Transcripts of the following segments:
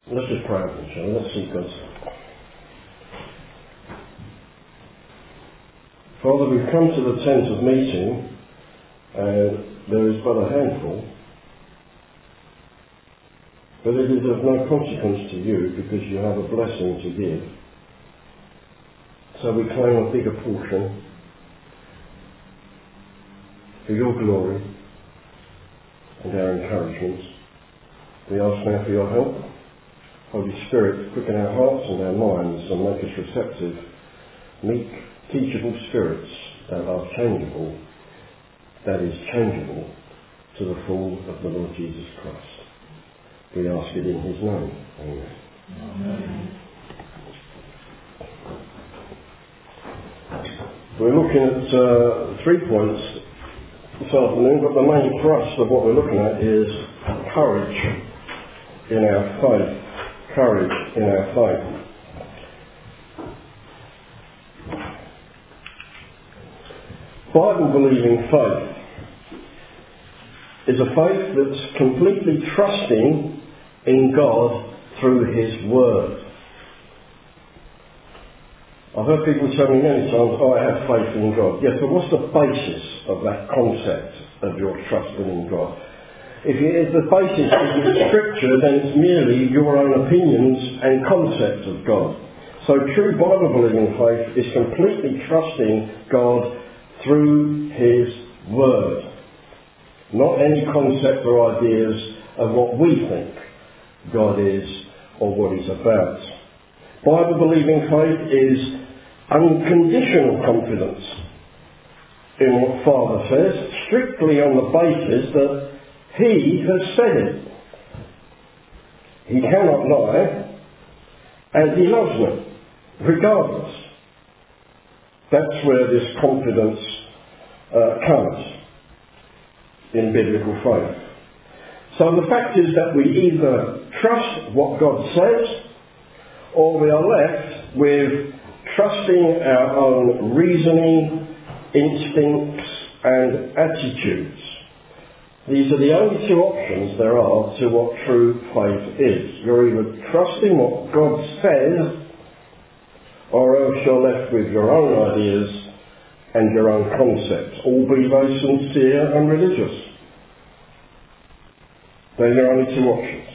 Let's just pray over each other. Let's see God's. Father, we've come to the tent of meeting, and there is but a handful, but it is of no consequence to you because you have a blessing to give. So we claim a bigger portion for your glory and our encouragement. We ask now for your help. Holy Spirit, quicken our hearts and our minds and make us receptive, meek, teachable spirits that are changeable, that is changeable to the form of the Lord Jesus Christ. We ask it in his name. Amen. Amen. We're looking at 3 points this afternoon, but the main thrust of what we're looking at is courage in our faith. Courage in our faith. Bible-believing faith is a faith that's completely trusting in God through his word. I've heard people tell me many times, I have faith in God. Yes, but what's the basis of that concept of your trusting in God? If the basis is Scripture, then it's merely your own opinions and concepts of God. So true Bible-believing faith is completely trusting God through his word. Not any concept or ideas of what we think God is or what he's about. Bible-believing faith is unconditional confidence in what Father says, strictly on the basis that he has said it. He cannot lie, and he loves me, regardless. That's where this confidence comes in biblical faith. So the fact is that we either trust what God says, or we are left with trusting our own reasoning, instincts, and attitudes. These are the only two options there are to what true faith is. You're either trusting what God says, or else you're left with your own ideas and your own concepts, all be they sincere and religious. They're your only two options.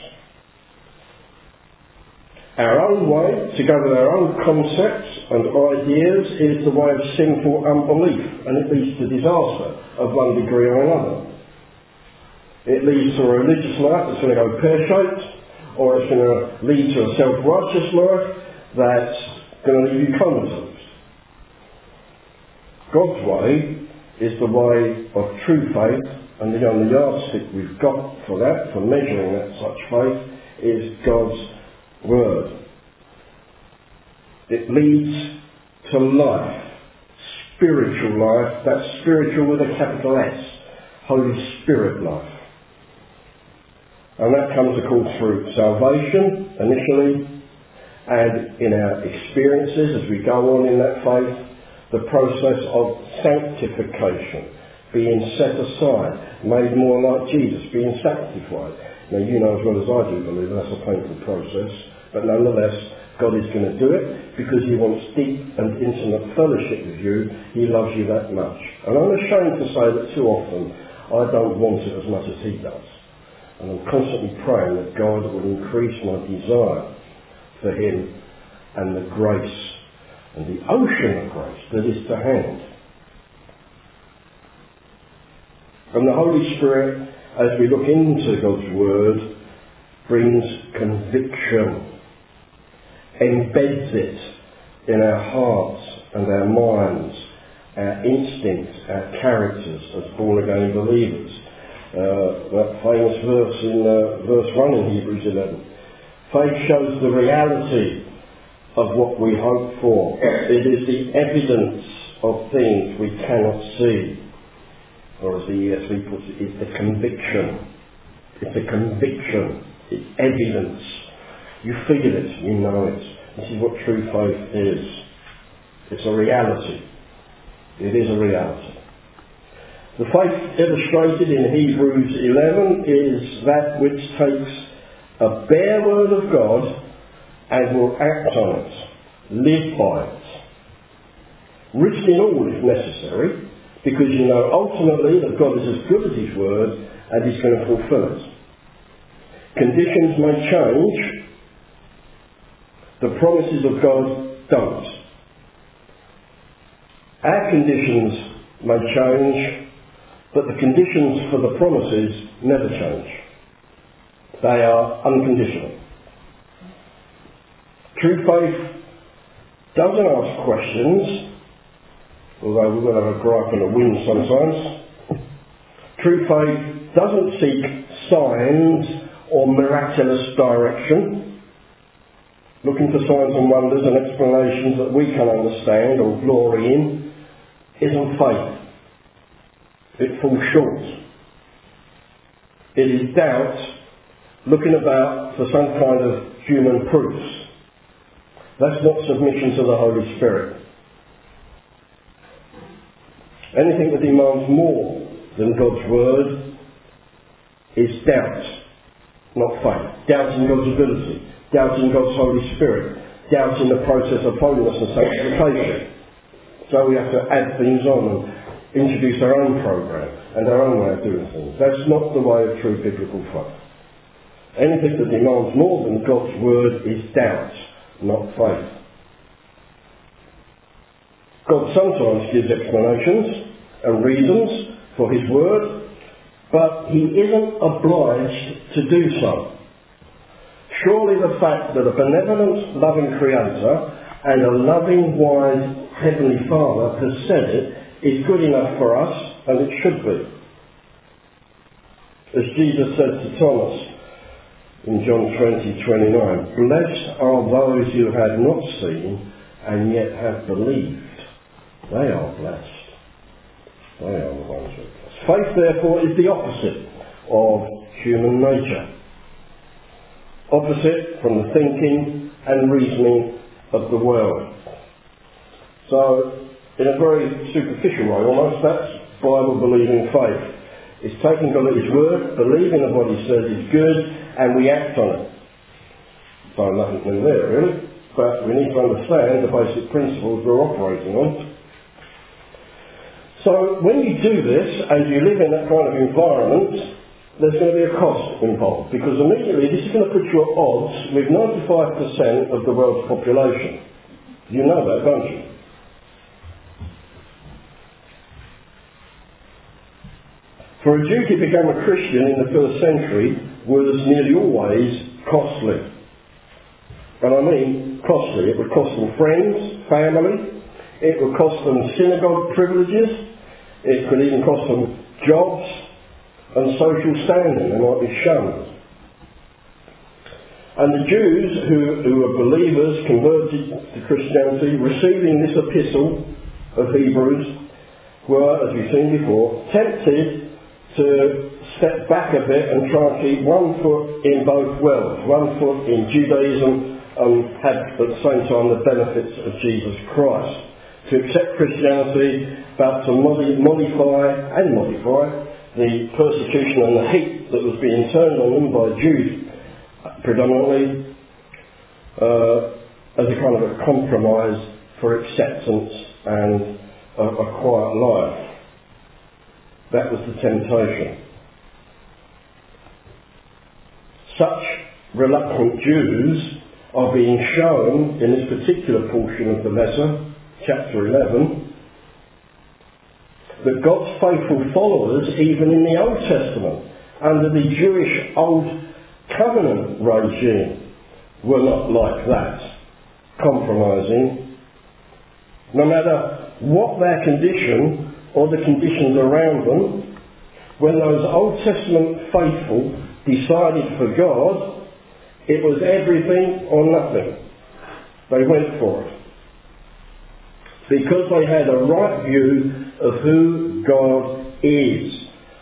Our own way, to go with our own concepts and ideas, is the way of sinful unbelief, and it leads to disaster of one degree or another. It leads to a religious life that's going to go pear-shaped, or it's going to lead to a self-righteous life that's going to leave you comatose. God's way is the way of true faith, and the only yardstick we've got for that, for measuring that such faith, is God's word. It leads to life, spiritual life. That's spiritual with a capital S, Holy Spirit life. And that comes, of course, through salvation initially, and in our experiences as we go on in that faith, the process of sanctification, being set aside, made more like Jesus, being sanctified. Now, you know as well as I do believe that's a painful process, but nonetheless, God is going to do it because he wants deep and intimate fellowship with you. He loves you that much. And I'm ashamed to say that too often I don't want it as much as he does. And I'm constantly praying that God will increase my desire for him and the grace and the ocean of grace that is to hand. And the Holy Spirit, as we look into God's word, brings conviction, embeds it in our hearts and our minds, our instincts, our characters as born-again believers. That famous verse in verse 1 in Hebrews 11. Faith shows the reality of what we hope for. It is the evidence of things we cannot see. Or as the ESV puts it, it's the conviction. It's a conviction. It's evidence. You feel it. You know it. This is what true faith is. It's a reality. It is a reality. The faith illustrated in Hebrews 11 is that which takes a bare word of God, and will act on it, live by it. Risk in all if necessary, because you know ultimately that God is as good as his word and he's going to fulfill it. Conditions may change, the promises of God don't. Our conditions may change, but the conditions for the promises never change. They are unconditional. True faith doesn't ask questions, although we've got to have a gripe and a win sometimes. True faith doesn't seek signs or miraculous direction, looking for signs and wonders and explanations that we can understand or glory in. Isn't faith. It falls short. It is doubt looking about for some kind of human proofs. That's not submission to the Holy Spirit. Anything that demands more than God's word is doubt, not faith. Doubt in God's ability, doubt in God's Holy Spirit, doubt in the process of holiness and sanctification. So we have to add things on and introduce our own program and our own way of doing things. That's not the way of true biblical faith. Anything that demands more than God's word is doubt, not faith. God sometimes gives explanations and reasons for his word, but he isn't obliged to do so. Surely the fact that a benevolent, loving Creator and a loving, wise Heavenly Father has said it is good enough for us, and it should be. As Jesus said to Thomas in John 20:29, "Blessed are those who have not seen and yet have believed." They are blessed. They are the ones who are blessed. Faith, therefore, is the opposite of human nature. Opposite from the thinking and reasoning of the world. So, in a very superficial way almost, that's Bible-believing faith. It's taking God at his word, believing that what he says is good, and we act on it. So nothing new there, really. But we need to understand the basic principles we're operating on. So when you do this, and you live in that kind of environment, there's going to be a cost involved, because immediately this is going to put you at odds with 95% of the world's population. You know that, don't you? For a Jew to become a Christian in the first century was nearly always costly. And I mean costly. It would cost them friends, family. It would cost them synagogue privileges. It could even cost them jobs and social standing. They might be shunned. And the Jews who were believers, converted to Christianity, receiving this epistle of Hebrews, were, as we've seen before, tempted to step back a bit and try and keep one foot in both worlds, one foot in Judaism and have at the same time the benefits of Jesus Christ. To accept Christianity, but to modify the persecution and the hate that was being turned on them by Jews predominantly as a kind of a compromise for acceptance and a quiet life. That was the temptation. Such reluctant Jews are being shown in this particular portion of the letter, chapter 11, that God's faithful followers, even in the Old Testament, under the Jewish Old Covenant regime, were not like that, compromising. No matter what their condition or the conditions around them, when those Old Testament faithful decided for God, it was everything or nothing. They went for it. Because they had a right view of who God is.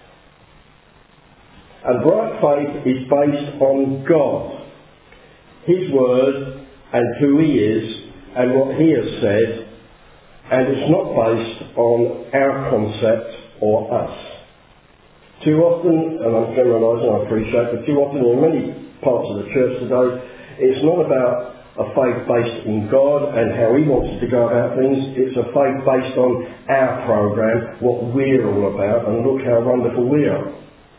And right faith is based on God, his word, and who he is, and what he has said, and it's not based on our concept or us. Too often, and I'm generalising, I appreciate, but too often in many parts of the church today. It's not about a faith based in God and how He wants us to go about things. It's a faith based on our program, what we're all about, and look how wonderful we are.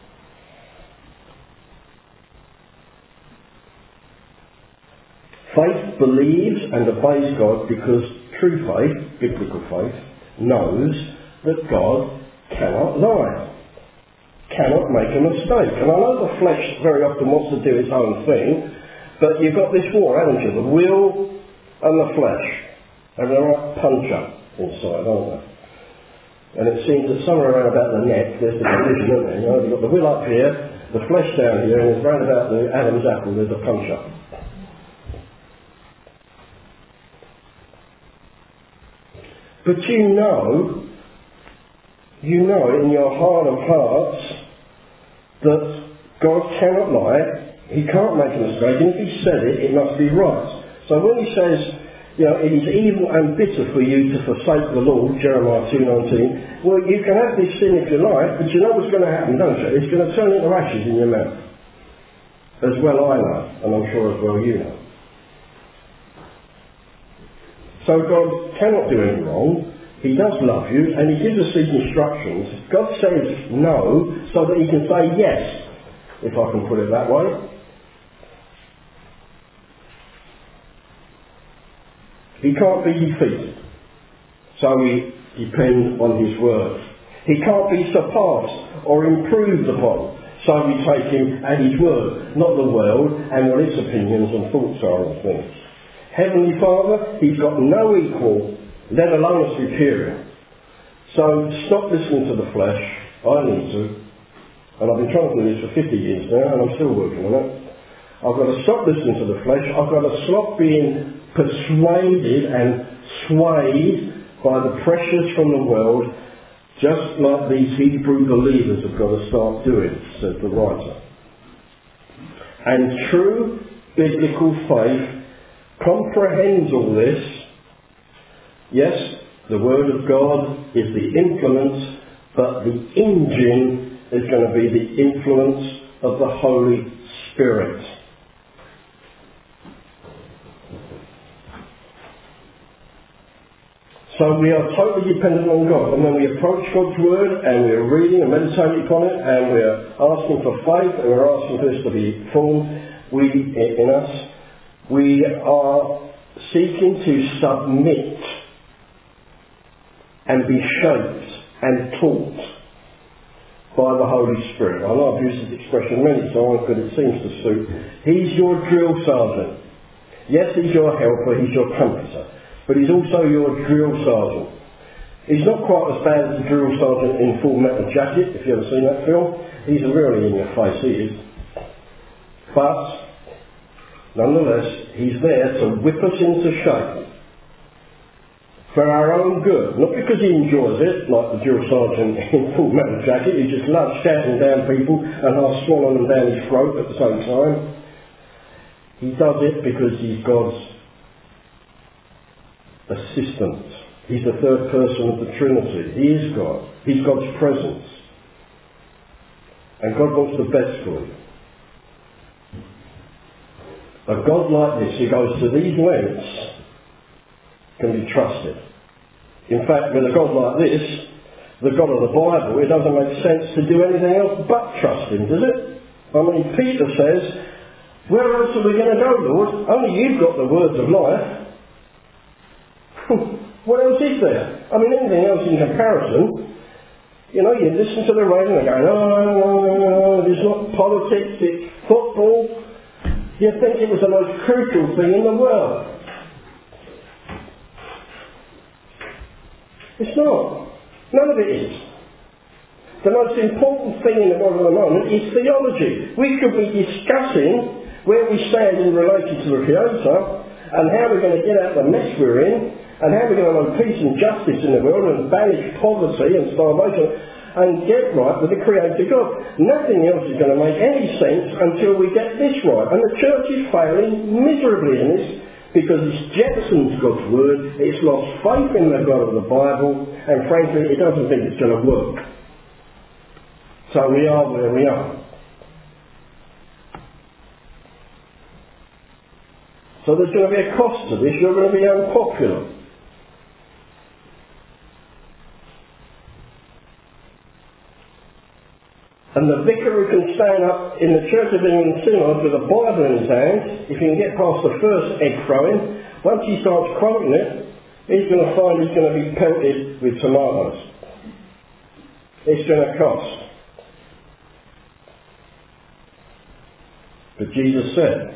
Faith believes and obeys God because true faith, biblical faith, knows that God cannot lie, cannot make a mistake. And I know the flesh very often wants to do its own thing, but you've got this war, haven't you? The will and the flesh. Having a right punch-up inside, aren't they? And it seems that somewhere around about the neck, there's the division, isn't there? You know, you've got the will up here, the flesh down here, and round about the Adam's apple, there's a punch-up. But you know in your heart of hearts that God cannot lie, He can't make a mistake, and if He said it, it must be right. So when He says, you know, it is evil and bitter for you to forsake the Lord, Jeremiah 2:19, well, you can have this sin if you like, but you know what's going to happen, don't you? It's going to turn into ashes in your mouth. As well I know, and I'm sure as well you know. So God cannot do any wrong. He does love you, and He gives us these instructions. God says no, so that He can say yes, if I can put it that way. He can't be defeated, so we depend on His word. He can't be surpassed or improved upon, so we take Him at His word, not the world and what its opinions and thoughts are on things. Heavenly Father, He's got no equal, let alone a superior. So stop listening to the flesh. I need to. And I've been trying to do this for 50 years now, and I'm still working on it. I've got to stop listening to the flesh. I've got to stop being persuaded and swayed by the pressures from the world, just like these Hebrew believers have got to start doing, says the writer. And true biblical faith comprehends all this. Yes, the Word of God is the implement, but the engine is going to be the influence of the Holy Spirit. So we are totally dependent on God. And when we approach God's Word and we're reading and meditating upon it and we're asking for faith and we're asking for this to be formed in us, we are seeking to submit and be shaped and taught by the Holy Spirit. I know I've used this expression many times, but it seems to suit. He's your drill sergeant. Yes, He's your helper, He's your comforter, but He's also your drill sergeant. He's not quite as bad as the drill sergeant in Full Metal Jacket, if you've ever seen that film. He's really in your face, he is. But nonetheless, He's there to whip us into shape for our own good. Not because He enjoys it, like the drill sergeant in Full Metal Jacket, who just loves shouting down people and half swallowing them down his throat at the same time. He does it because He's God's assistant. He's the third person of the Trinity. He is God. He's God's presence. And God wants the best for you. A God like this, who goes to these lengths, can be trusted. In fact, with a God like this, the God of the Bible, it doesn't make sense to do anything else but trust Him, does it? I mean, Peter says, where else are we going to go, Lord? Only You've got the words of life. What else is there? I mean, anything else in comparison, you know, you listen to the radio and they go, no, it's not politics, it's football. You think it was the most crucial thing in the world. It's not. None of it is. The most important thing in the world at the moment is theology. We could be discussing where we stand in relation to the Creator and how we're going to get out of the mess we're in and how we're going to have peace and justice in the world and banish poverty and starvation and get right with the Creator God. Nothing else is going to make any sense until we get this right. And the church is failing miserably in this, because it's jettisoned God's Word, it's lost faith in the God of the Bible, and frankly, it doesn't think it's going to work. So we are where we are. So there's going to be a cost to this. You're going to be unpopular. And the vicar who can stand up in the Church of England Synod with a Bible in his hand, if he can get past the first egg throwing, once he starts quoting it, he's going to find he's going to be pelted with tomatoes. It's going to cost. But Jesus said,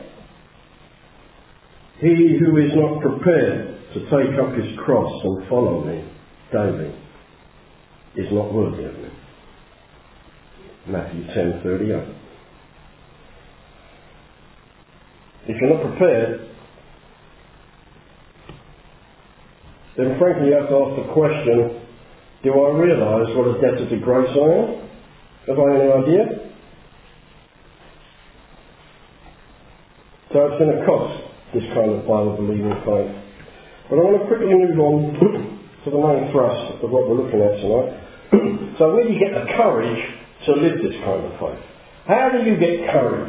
"He who is not prepared to take up his cross and follow me daily is not worthy of me." Matthew 10:38. If you're not prepared, then frankly you have to ask the question, do I realise what a debtor to grace I am? Have I any idea? So it's going to cost this kind of Bible-believing faith. But I want to quickly move on to the main thrust of what we're looking at tonight. So where do you get the courage to live this kind of faith? How do you get courage?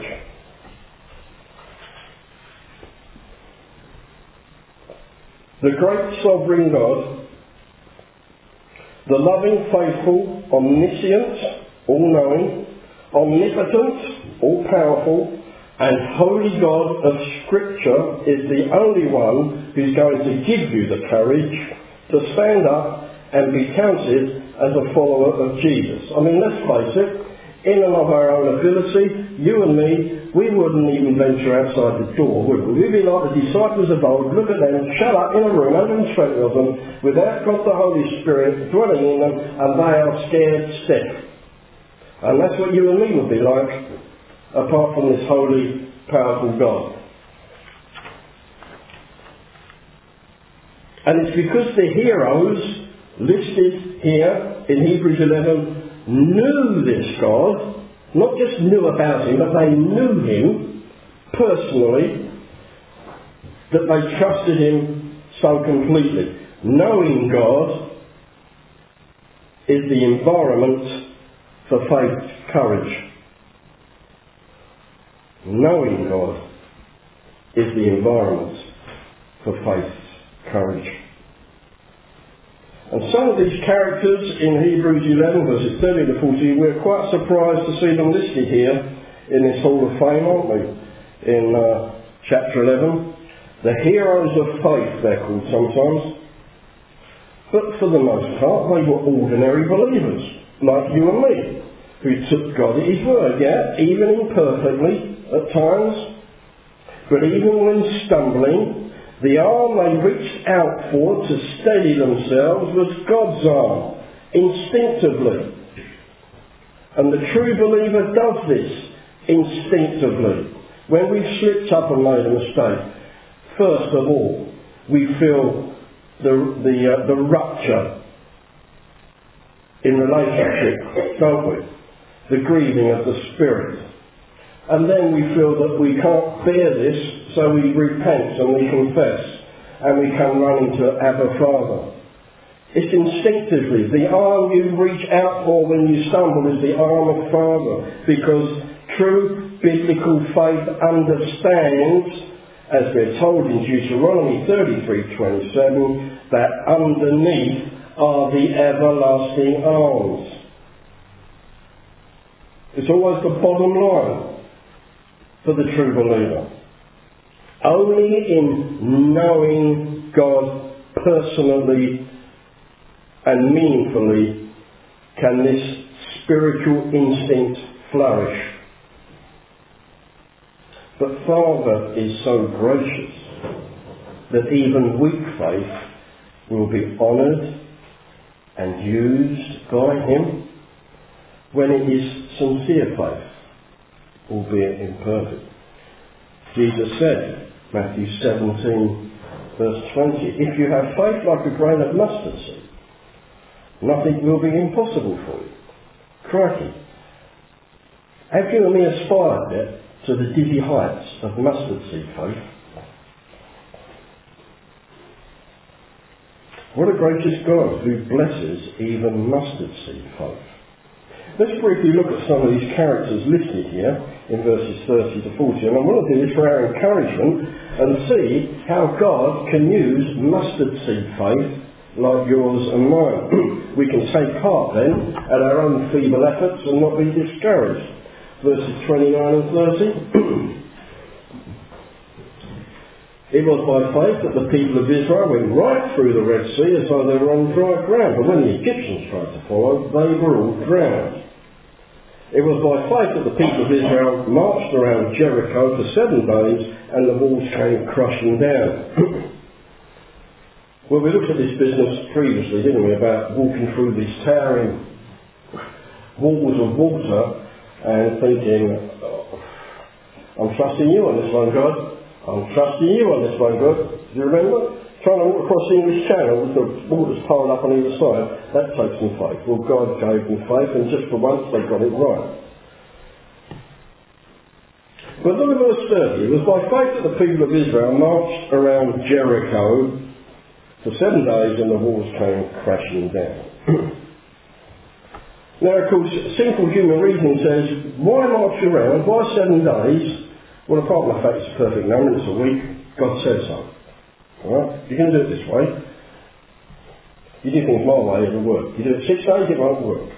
The great sovereign God, the loving, faithful, omniscient, all-knowing, omnipotent, all-powerful, and holy God of Scripture is the only one who's going to give you the courage to stand up and be counted as a follower of Jesus. I mean, let's face it, in and of our own ability, you and me, we wouldn't even venture outside the door, would we? We'd be like the disciples of old, look at them, shut up in a room, 120 of them, without God the Holy Spirit dwelling in them, and they are scared stiff. And that's what you and me would be like, apart from this holy, powerful God. And it's because the heroes listed here in Hebrews 11 knew this God, not just knew about him, but they knew him personally, that they trusted him so completely. Knowing God is the environment for faith, courage. Knowing God is the environment for faith, courage. And some of these characters in Hebrews 11 verses 30 to 40, we're quite surprised to see them listed here in this Hall of Fame, aren't we? In chapter 11. The heroes of faith, they're called sometimes. But for the most part, they were ordinary believers, like you and me, who took God at his word, yeah, even imperfectly at times. But even when stumbling, the arm they reached out for to steady themselves was God's arm, instinctively. And the true believer does this instinctively. When we've slipped up and made a mistake, first of all, we feel the rupture in relationship, don't we? The grieving of the spirit. And then we feel that we can't bear this, so we repent and we confess, and we come running to Abba Father. It's instinctively. The arm you reach out for when you stumble is the arm of Father, because true biblical faith understands, as we're told in Deuteronomy 33:27, that underneath are the everlasting arms. It's always the bottom line for the true believer. Only in knowing God personally and meaningfully can this spiritual instinct flourish. But Father is so gracious that even weak faith will be honoured and used by him when it is sincere faith, albeit imperfect. Jesus said, Matthew 17 verse 20, if you have faith like a grain of mustard seed, nothing will be impossible for you. Crikey. Have you and me aspired yet to the dizzy heights of mustard seed faith? What a gracious God who blesses even mustard seed faith. Let's briefly look at some of these characters listed here in verses 30 to 40. And I want to do this for our encouragement and see how God can use mustard seed faith like yours and mine. We can take heart then at our own feeble efforts and not be discouraged. Verses 29 and 30. It was by faith that the people of Israel went right through the Red Sea as though they were on dry ground. But when the Egyptians tried to follow, they were all drowned. It was by faith that the people of Israel marched around Jericho for 7 days and the walls came crashing down. Well, we looked at this business previously, didn't we, about walking through these towering walls of water and thinking, I'm trusting you on this one, God. I'm trusting you on this one, God. Do you remember? Trying to walk across the English Channel with the waters piled up on either side, that takes some faith. Well, God gave them faith, and just for once they got it right. But look at verse 30. It was by faith that the people of Israel marched around Jericho for 7 days and the walls came crashing down. Now, of course, simple human reasoning says, why march around? Why 7 days? Well, apart from the fact it's a perfect number, it's a week, God said so. Alright? You can do it this way. You do things my way, it'll work. You do it 6 days, it won't work.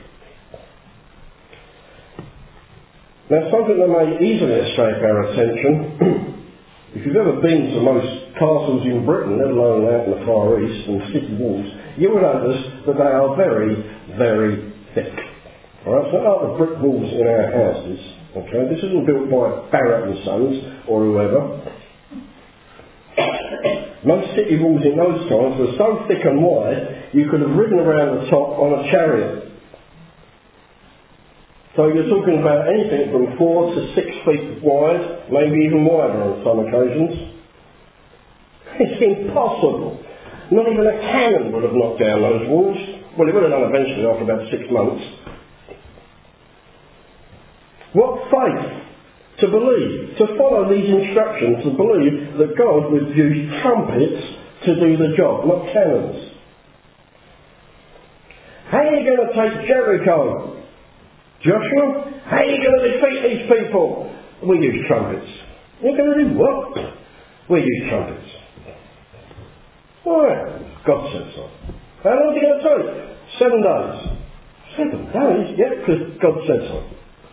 Now, something that may easily escape our attention, if you've ever been to most castles in Britain, let alone out in the Far East and city walls, you will notice that they are very, very thick. Alright, so like the brick walls in our houses. Okay, this isn't built by Barrett and Sons or whoever. Most city walls in those times were so thick and wide you could have ridden around the top on a chariot. So you're talking about anything from 4 to 6 feet wide, maybe even wider on some occasions. It's impossible. Not even a cannon would have knocked down those walls. Well, it would have done eventually after about 6 months. What faith to believe, to follow these instructions, to believe that God would use trumpets to do the job, not cannons. How are you going to take Jericho, Joshua? How are you going to defeat these people? We use trumpets. You're going to do what? We use trumpets. Why? God said so. How long is it going to take? 7 days. 7 days? Yeah, because God said so.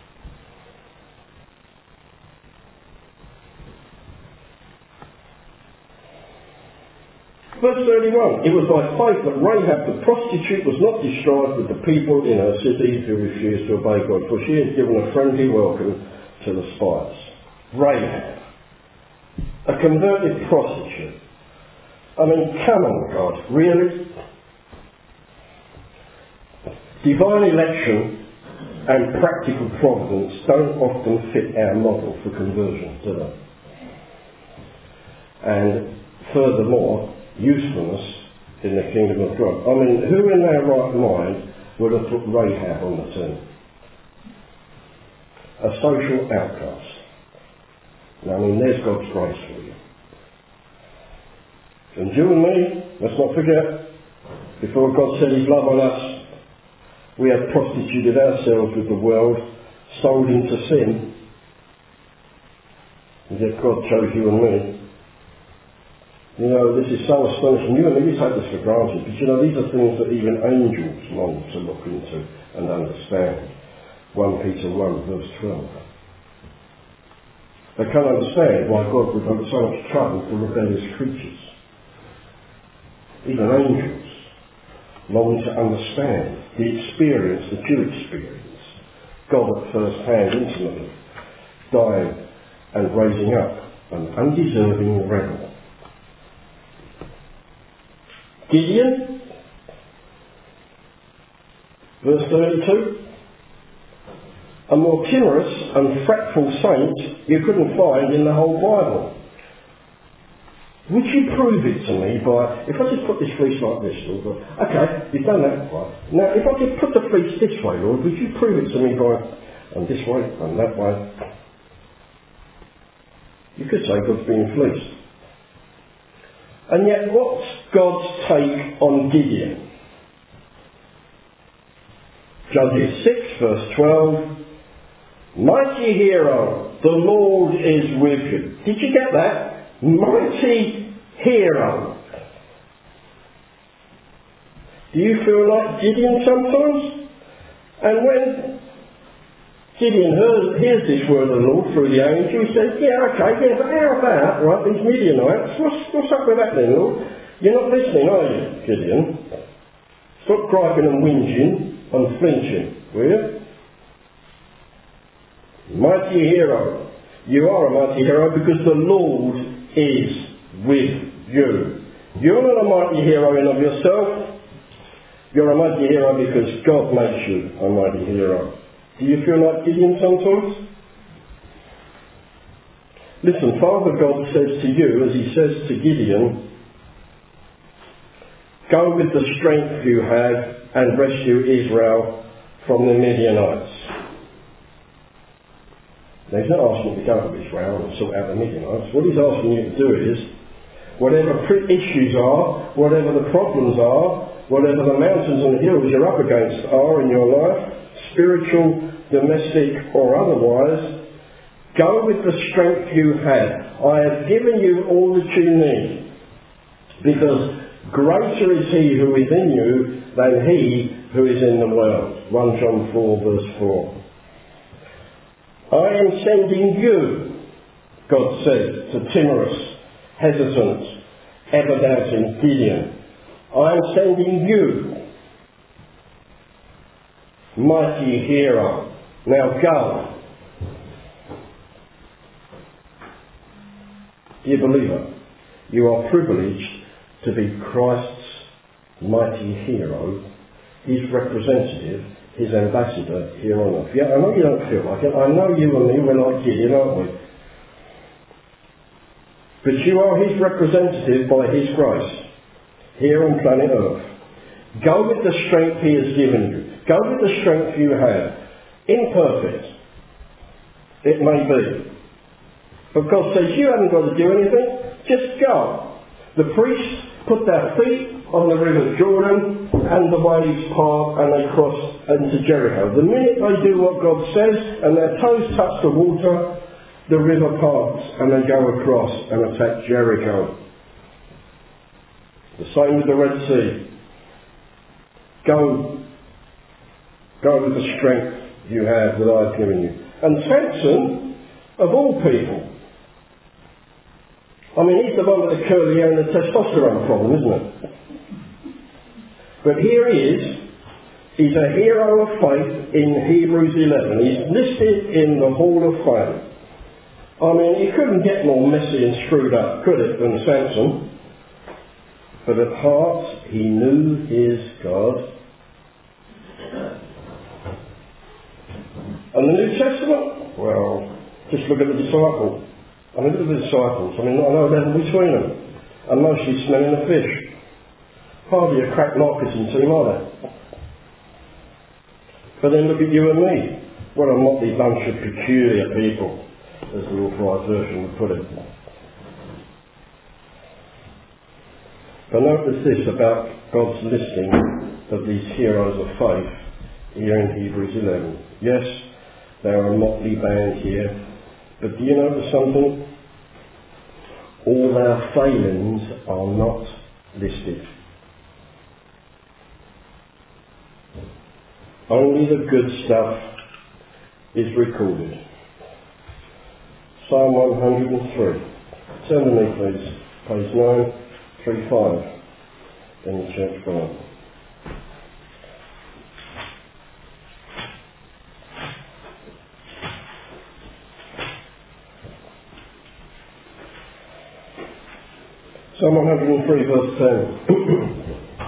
Verse 31, it was by faith that Rahab the prostitute was not destroyed with the people in her cities who refused to obey God, for she had given a friendly welcome to the spies. Rahab, a converted prostitute. I mean, come on, God, really? Divine election and practical providence don't often fit our model for conversion, do they? And furthermore, usefulness in the kingdom of God. I mean, who in their right mind would have put Rahab on the team? A social outcast. Now, I mean, there's God's grace for you. And you and me, let's not forget, before God set his love on us, we have prostituted ourselves with the world, sold into sin, and yet God chose you and me. You know, this is so astonishing. You and me take this for granted, but you know, these are things that even angels long to look into and understand. 1 Peter 1 verse 12. They can't understand why God would go to so much trouble for rebellious creatures. Even angels long to understand the experience that you experience. God at first hand intimately, dying and raising up an undeserving rebel. Gideon, verse 32, a more timorous and fretful saint you couldn't find in the whole Bible. Would you prove it to me by, if I just put this fleece like this, Lord, okay, you've done that right. Now, if I just put the fleece this way, Lord, would you prove it to me by, and this way, and that way? You could say God's being fleeced. And yet, what's God's take on Gideon? Judges 6 verse 12. Mighty hero, the Lord is with you. Did you get that? Mighty hero. Do you feel like Gideon sometimes? And when Gideon hears this word of the Lord through the angel, he says, but how about, right, these Midianites? What's up with that then, Lord? You're not listening, are you, Gideon? Stop griping and whinging and flinching, will you? Mighty hero. You are a mighty hero because the Lord is with you. You're not a mighty hero in of yourself. You're a mighty hero because God makes you a mighty hero. Do you feel like Gideon sometimes? Listen, Father God says to you, as he says to Gideon, go with the strength you have and rescue Israel from the Midianites. Now, he's not asking you to go to Israel and sort out the Midianites. What he's asking you to do is, whatever issues are, whatever the problems are, whatever the mountains and hills you're up against are in your life, spiritual, domestic or otherwise, go with the strength you have. I have given you all that you need, because greater is he who is in you than he who is in the world. 1 John 4 verse 4. I am sending you, God says to timorous, hesitant, ever doubting Gideon. I am sending you, mighty hero. Now go. Dear believer, you are privileged to be Christ's mighty hero, his representative, his ambassador here on earth. Yeah, I know you don't feel like it. I know you and me, we're like Gideon, aren't we? But you are his representative by his grace here on planet Earth. Go with the strength he has given you. Go with the strength you have. Imperfect, it may be. But God says you haven't got to do anything. Just go. The priests put their feet on the river Jordan and the waves part and they cross into Jericho. The minute they do what God says and their toes touch the water, the river parts and they go across and attack Jericho. The same with the Red Sea. Go with the strength you have that I've given you. And Samson, of all people, I mean, he's the one with the curly hair and the testosterone problem, isn't it? But here he is. He's a hero of faith in Hebrews 11. He's listed in the Hall of Fame. I mean, he couldn't get more messy and screwed up, could it, than Samson? But at heart, he knew his God. And the New Testament? Well, just look at the disciples. I mean, look at the disciples. I mean, I know level between them. And mostly smelling a fish. Hardly a crack marketing team, are they? But then look at you and me. What a motley bunch of peculiar people, as the Authorised Version would put it. But notice this about God's listing of these heroes of faith here in Hebrews 11. Yes, there are a motley band here, but do you notice something? All their failings are not listed. Only the good stuff is recorded. Psalm 103. Turn to me, please. Page 935 in the Church Bible. Psalm 103 verse 10.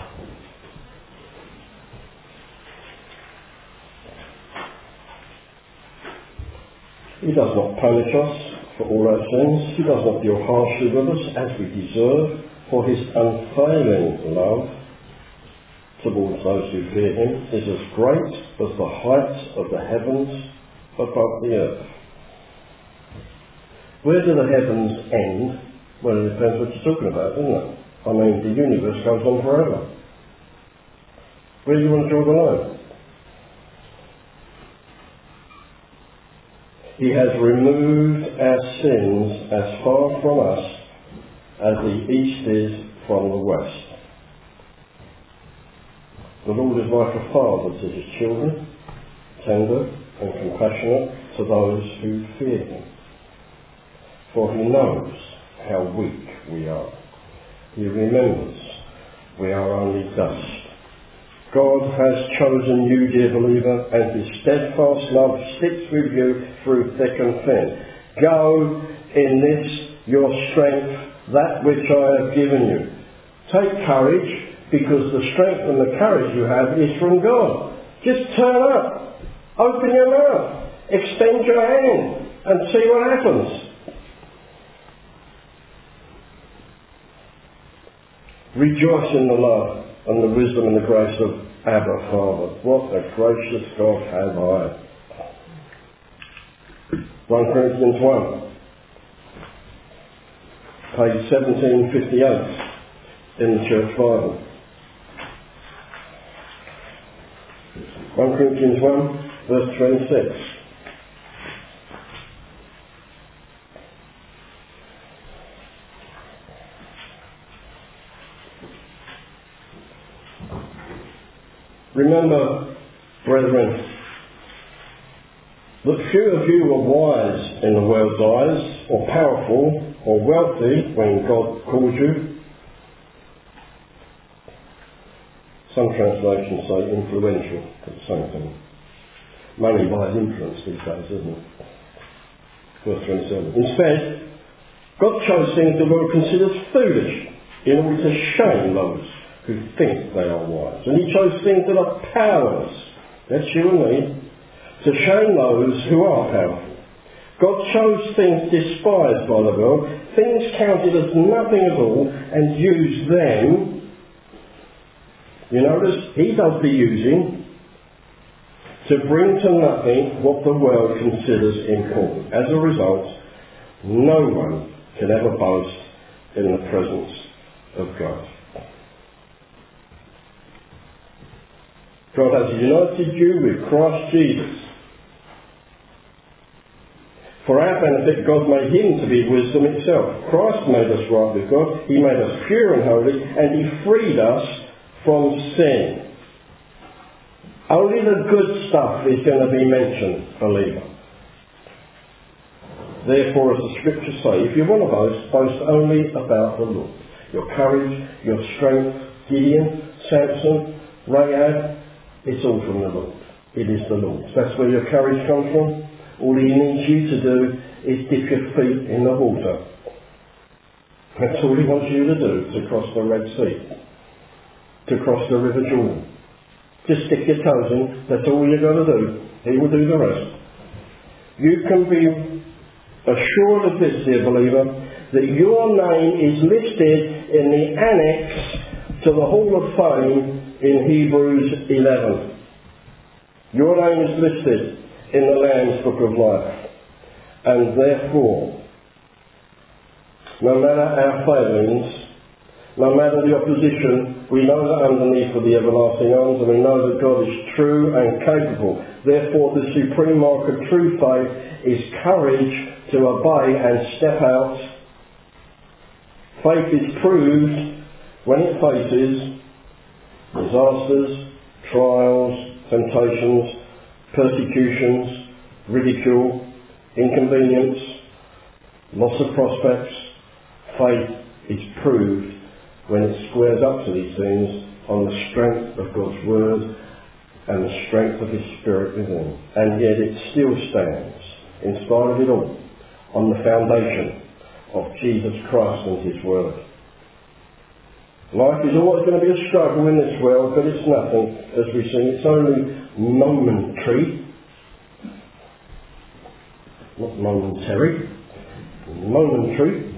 He does not punish us for all our sins. He does not deal harshly with us as we deserve, for his unfailing love towards those who fear him is as great as the height of the heavens above the earth. Where do the heavens end? Well, it depends what you're talking about, doesn't it? I mean, the universe goes on forever. Where do you want to draw the line? He has removed our sins as far from us as the east is from the west. The Lord is like a father to his children, tender and compassionate to those who fear him. For he knows how weak we are. He remembers we are only dust. God has chosen you, dear believer, and his steadfast love sticks with you through thick and thin. Go in this your strength, that which I have given you. Take courage, because the strength and the courage you have is from God. Just turn up, open your mouth, extend your hand, and see what happens. Rejoice in the love and the wisdom and the grace of Abba, Father. What a gracious God have I. 1 Corinthians 1, page 1758 in the Church Bible. 1 Corinthians 1, verse 26. Remember, brethren, that few of you were wise in the world's eyes, or powerful, or wealthy when God called you. Some translations say influential, it's the same thing. Money buys influence these days, isn't it? Verse 27. Instead, God chose things the world considers foolish in order to shame those who think they are wise. And he chose things that are powerless, that's you and me, to shame those who are powerful. God chose things despised by the world, things counted as nothing at all, and used them. You notice, he does the using to bring to nothing what the world considers important. As a result, no one can ever boast in the presence of God. God has united you with Christ Jesus. For our benefit, God made him to be wisdom itself. Christ made us right with God. He made us pure and holy, and he freed us from sin. Only the good stuff is going to be mentioned, believer. Therefore, as the scriptures say, if you want to boast, boast only about the Lord. Your courage, your strength, Gideon, Samson, Rahab, it's all from the Lord. It is the Lord. That's where your courage comes from. All he needs you to do is dip your feet in the water. That's all he wants you to do, to cross the Red Sea, to cross the River Jordan. Just stick your toes in. That's all you've got to do. He will do the rest. You can be assured of this, dear believer, that your name is listed in the annex to the Hall of Fame in Hebrews 11. Your name is listed in the Lamb's Book of Life. And therefore, no matter our failings, no matter the opposition, we know that underneath are the everlasting arms, and we know that God is true and capable. Therefore, the supreme mark of true faith is courage to obey and step out. Faith is proved when it faces disasters, trials, temptations, persecutions, ridicule, inconvenience, loss of prospects. Faith is proved when it squares up to these things on the strength of God's Word and the strength of His Spirit within. And yet it still stands, in spite of it all, on the foundation of Jesus Christ and His Word. Life is always going to be a struggle in this world, but it's nothing, as we sing. It's only momentary. Not momentary. Momentary.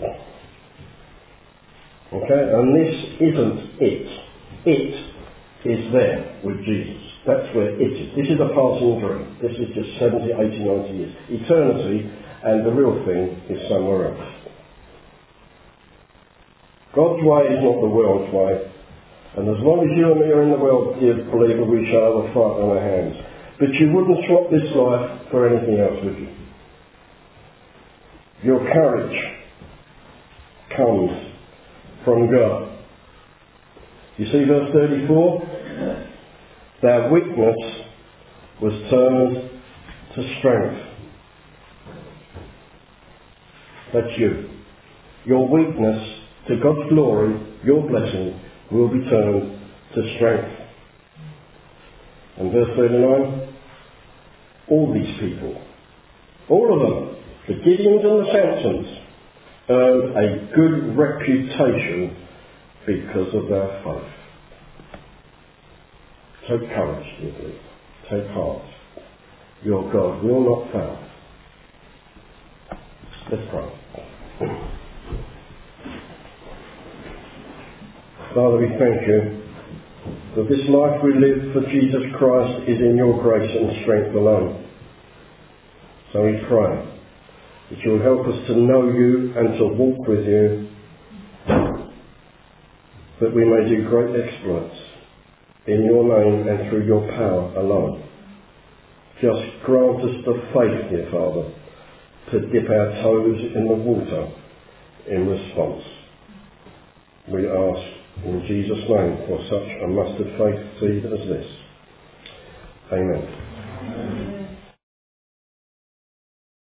Okay, and this isn't it. It is there with Jesus. That's where it is. This is a passing dream. This is just 70, 80, 90 years. Eternity, and the real thing is somewhere else. God's way is not the world's way. And as long as you and me are in the world, dear believer, we shall have a fight on our hands. But you wouldn't swap this life for anything else, would you? Your courage comes from God. You see verse 34? Their weakness was turned to strength. That's you. Your weakness, to God's glory, your blessing, will be turned to strength. And verse 39, all these people, all of them, the Gideons and the Samsons, earned a good reputation because of their faith. Take courage, dear believer. Take heart. Your God will not fail. Let's pray. Father, we thank you that this life we live for Jesus Christ is in your grace and strength alone. So we pray that you will help us to know you and to walk with you, that we may do great exploits in your name and through your power alone. Just grant us the faith, dear Father, to dip our toes in the water in response. We ask in Jesus' name for such a mustard faith seed as this. Amen.